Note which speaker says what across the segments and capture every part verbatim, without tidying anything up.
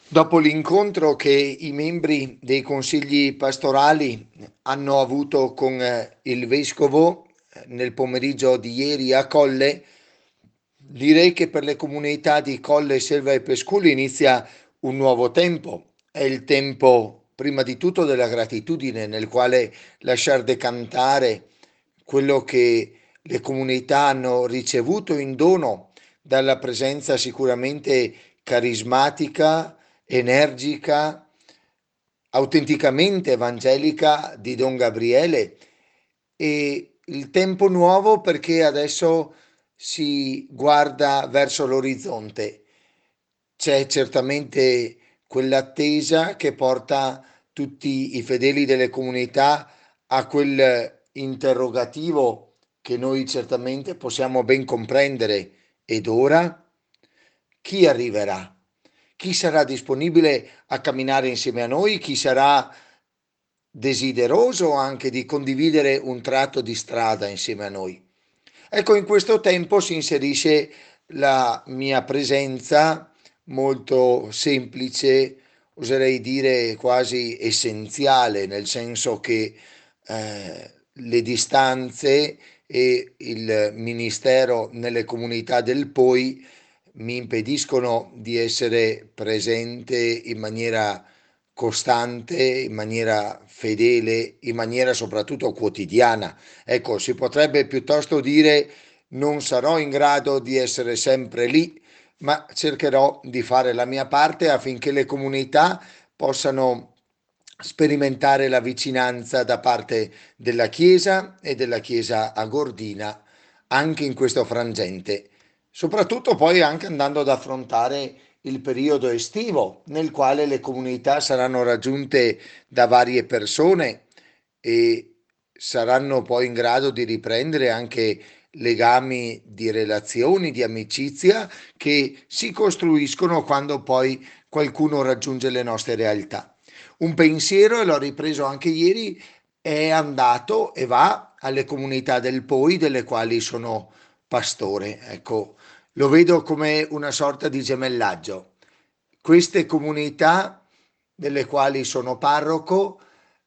Speaker 1: Dopo l'incontro che i membri dei consigli pastorali hanno avuto con eh, il vescovo eh, nel pomeriggio di ieri a Colle, direi che per le comunità di Colle, Selva e Pesculi inizia un nuovo tempo. È il tempo, prima di tutto, della gratitudine, nel quale lasciar decantare quello che le comunità hanno ricevuto in dono dalla presenza sicuramente carismatica, energica, autenticamente evangelica di Don Gabriele, e il tempo nuovo perché adesso si guarda verso l'orizzonte. C'è certamente quell'attesa che porta tutti i fedeli delle comunità a quel interrogativo che noi certamente possiamo ben comprendere. Ed ora chi arriverà? Chi sarà disponibile a camminare insieme a noi? Chi sarà desideroso anche di condividere un tratto di strada insieme a noi? Ecco, in questo tempo si inserisce la mia presenza molto semplice, oserei dire quasi essenziale, nel senso che eh, le distanze e il ministero nelle comunità del Poi mi impediscono di essere presente in maniera costante, in maniera fedele, in maniera soprattutto quotidiana. Ecco, si potrebbe piuttosto dire non sarò in grado di essere sempre lì, ma cercherò di fare la mia parte affinché le comunità possano sperimentare la vicinanza da parte della Chiesa e della Chiesa agordina anche in questo frangente, soprattutto poi anche andando ad affrontare il periodo estivo nel quale le comunità saranno raggiunte da varie persone e saranno poi in grado di riprendere anche legami di relazioni, di amicizia che si costruiscono quando poi qualcuno raggiunge le nostre realtà. Un pensiero, e l'ho ripreso anche ieri, è andato e va alle comunità del Poi, delle quali sono pastore. Ecco, lo vedo come una sorta di gemellaggio. Queste comunità, delle quali sono parroco,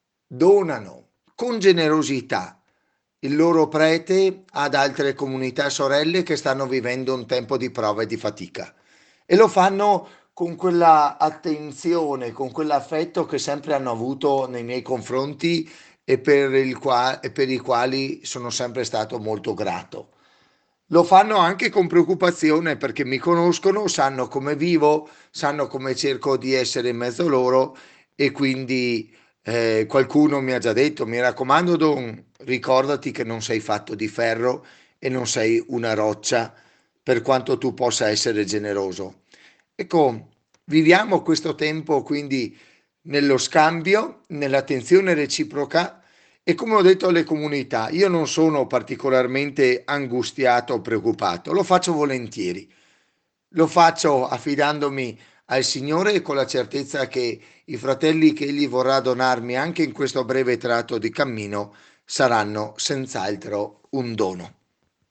Speaker 1: donano con generosità il loro prete ad altre comunità sorelle che stanno vivendo un tempo di prova e di fatica. E lo fanno con quella attenzione, con quell'affetto che sempre hanno avuto nei miei confronti e per, il qua- e per i quali sono sempre stato molto grato. Lo fanno anche con preoccupazione perché mi conoscono, sanno come vivo, sanno come cerco di essere in mezzo loro e quindi eh, qualcuno mi ha già detto, mi raccomando Don, ricordati che non sei fatto di ferro e non sei una roccia per quanto tu possa essere generoso. Ecco, viviamo questo tempo quindi nello scambio, nell'attenzione reciproca e come ho detto alle comunità, io non sono particolarmente angustiato o preoccupato, lo faccio volentieri, lo faccio affidandomi al Signore e con la certezza che i fratelli che Egli vorrà donarmi anche in questo breve tratto di cammino saranno senz'altro un dono.